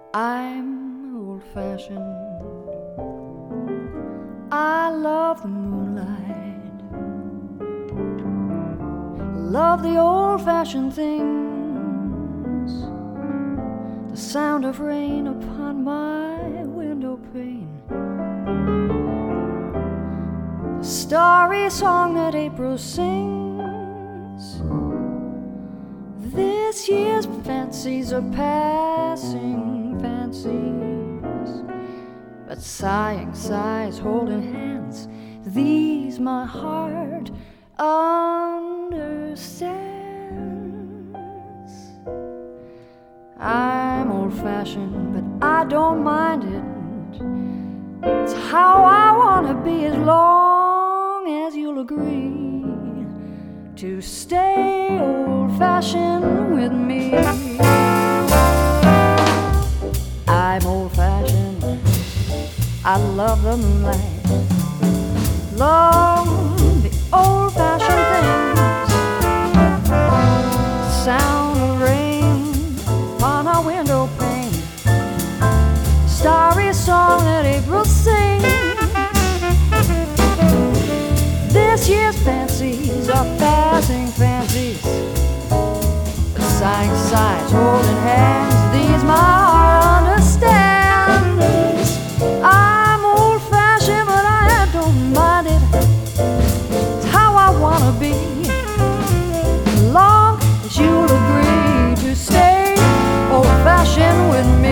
I'm old-fashioned. I love the moonlight, love the old-fashioned things, the sound of rain upon my window pane, the starry song that April sings. This year's fancies are passing fancies, but sighing sighs, holding hands, these my heart understands. I'm old-fashioned, but I don't mind it. It's how I wanna be, as long as you'll agree to stay old-fashioned with me. I'm old-fashioned, I love the moonlight, love the old-fashioned things, sound of rain upon our window pane, starry song that April sings. This year's fancies are passing fancies, but sighing sighs, holding hands, these my heart understands. I'm old-fashioned, but I don't mind it. It's how I wanna be, as long as you'll agree to stay old-fashioned with me.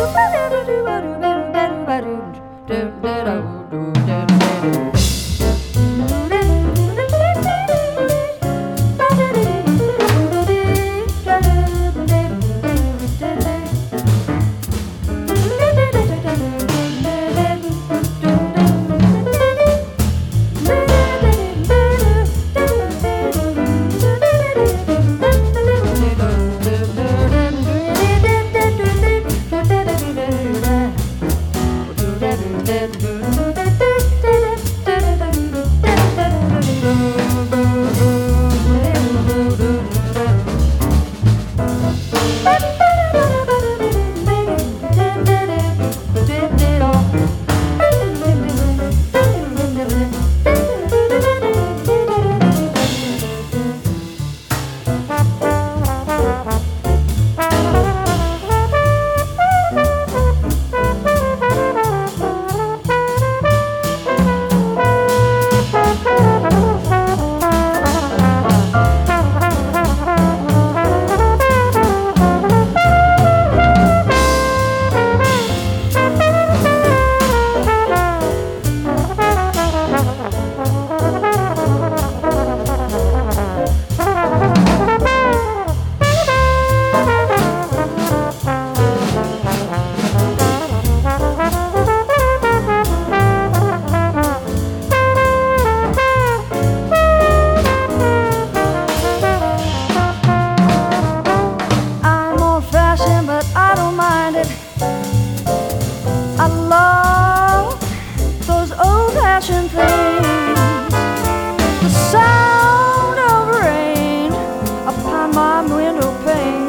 I love those old-fashioned things, the sound of rain upon my window pane,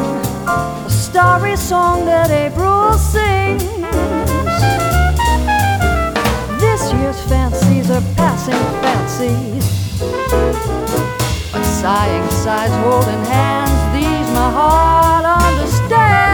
the starry song that April sings. This year's fancies are passing fancies, but sighing sighs, holding hands, these my heart understands.